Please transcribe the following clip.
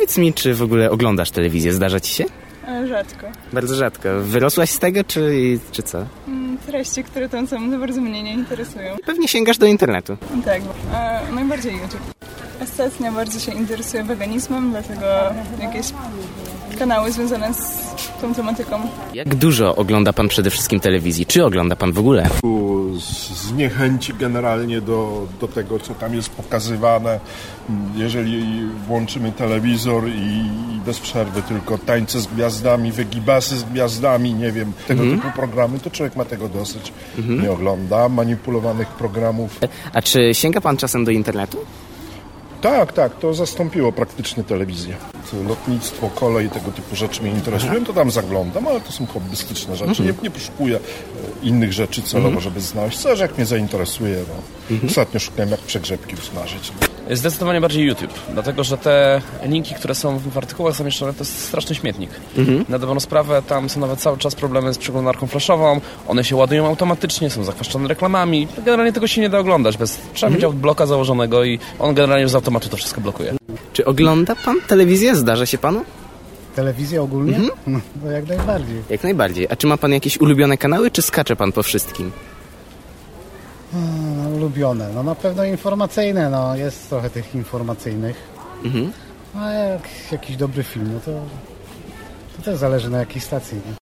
Powiedz mi, czy w ogóle oglądasz telewizję? Zdarza ci się? Rzadko. Bardzo rzadko. Wyrosłaś z tego, czy co? Treści, które tam są, to bardzo mnie nie interesują. Pewnie sięgasz do internetu. Tak, najbardziej YouTube. Ostatnio bardzo się interesuję weganizmem, dlatego jakieś kanały związane z tą tematyką. Jak dużo ogląda pan przede wszystkim telewizji? Czy ogląda pan w ogóle? Z niechęci generalnie do tego, co tam jest pokazywane. Jeżeli włączymy telewizor i bez przerwy tylko tańce z gwiazdami, wygibasy z gwiazdami, nie wiem, tego typu programy, to człowiek ma tego dosyć. Nie ogląda manipulowanych programów. A czy sięga pan czasem do internetu? Tak, to zastąpiło praktycznie telewizję. Lotnictwo, kolej, tego typu rzeczy mnie interesują, to tam zaglądam, ale to są hobbystyczne rzeczy. Nie poszukuję innych rzeczy celowo, żeby znaleźć coś, jak mnie zainteresuje. Ostatnio szukałem, jak przegrzebki usmażyć. Zdecydowanie bardziej YouTube, dlatego że te linki, które są w artykułach zamieszczone, to jest straszny śmietnik. Na dobrą sprawę tam są nawet cały czas problemy z przeglądarką flashową, one się ładują automatycznie, są zachwaszczone reklamami. Generalnie tego się nie da oglądać, trzeba mieć bloka założonego i on generalnie z automatu to wszystko blokuje. Czy ogląda pan telewizję? Zdarza się panu? Telewizję ogólnie? No jak najbardziej. Jak najbardziej. A czy ma pan jakieś ulubione kanały, czy skacze pan po wszystkim? Ulubione. No na pewno informacyjne, jest trochę tych informacyjnych. A jak jakiś dobry film, to też zależy na jakiej stacji. Nie?